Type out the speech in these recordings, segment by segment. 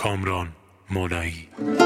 کامران مولایی.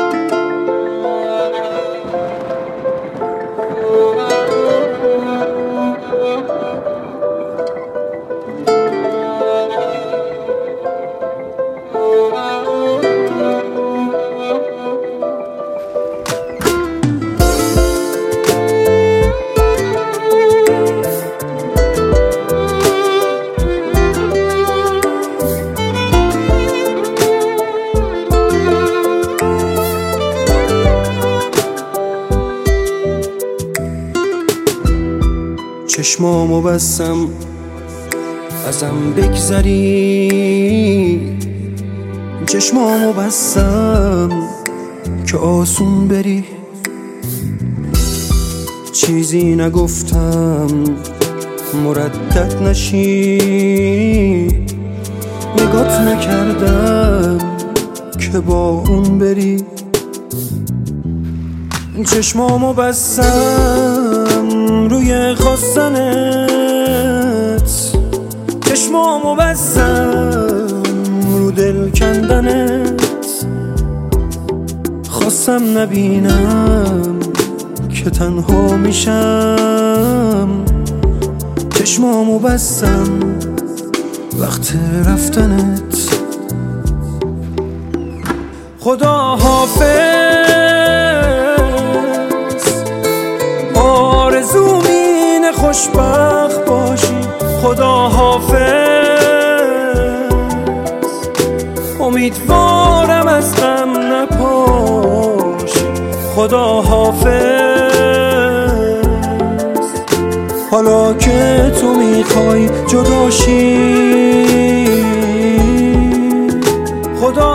چشمامو بستم ازم بگذری، چشمامو بستم که آسون بری، چیزی نگفتم مردد نشی، نگات نکردم که با اون بری. چشمامو بستم روی خواستنت، چشمامو بستم رو دل کندنت، خواستم نبینم که تنها میشم، چشمامو بستم وقت رفتنت. خدا حافظ، آرزوم اینه خوشبخت باشی. خدا حافظ، امیدوارم از غم نپاشی. خدا حافظ، حالا که تو میخوای جداشی. خدا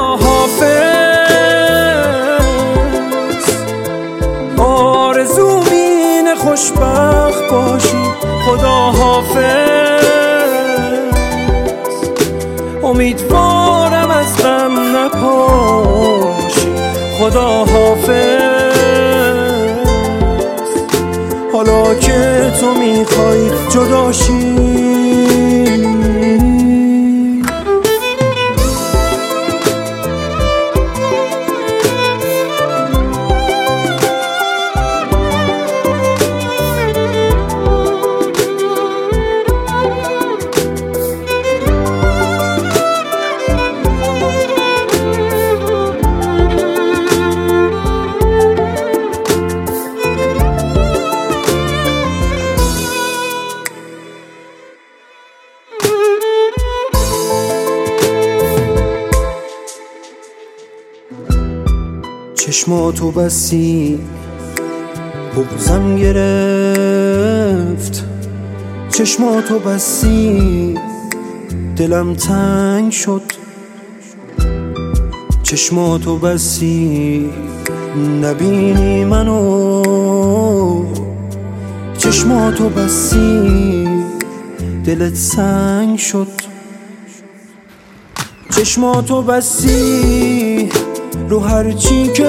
حافظ، آرزوم اینه خوشبخت باشی. خدا حافظ، امیدوارم از غم نپاشی. خدا حافظ، حالا که تو میخوای جداشی. چشماتو بستی بغضم گرفت، چشماتو بستی دلم تنگ شد، چشماتو بستی نبینی منو، چشماتو بستی دلت سنگ شد، چشماتو بستی رو هر چی که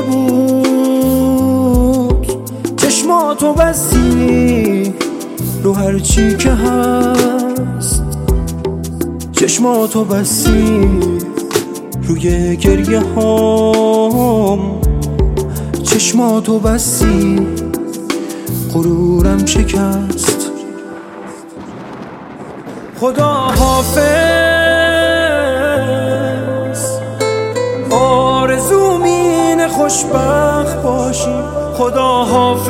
بود، چشماتو بستی رو هر چی که هست، چشماتو بستی روی گریه هام، چشماتو بستی غرورم شکست. خدا حافظ، آرزوم اینه خوشبخت باشی. خدا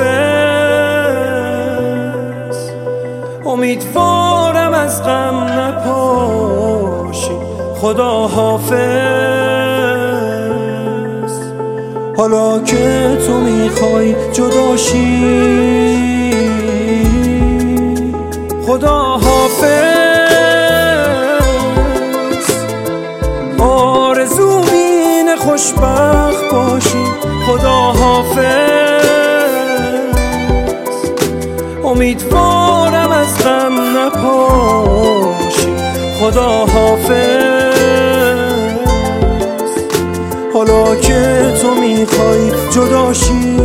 حافظ، امیدوارم از غم نپاشی. خدا حافظ، حالا که تو میخوای جداشی. خدا حافظ، آرزوم اینه خوشبخت باشی. خدا حافظ، امیدوارم از غم نپاشی. خدا حافظ، حالا که تو میخوای جداشی.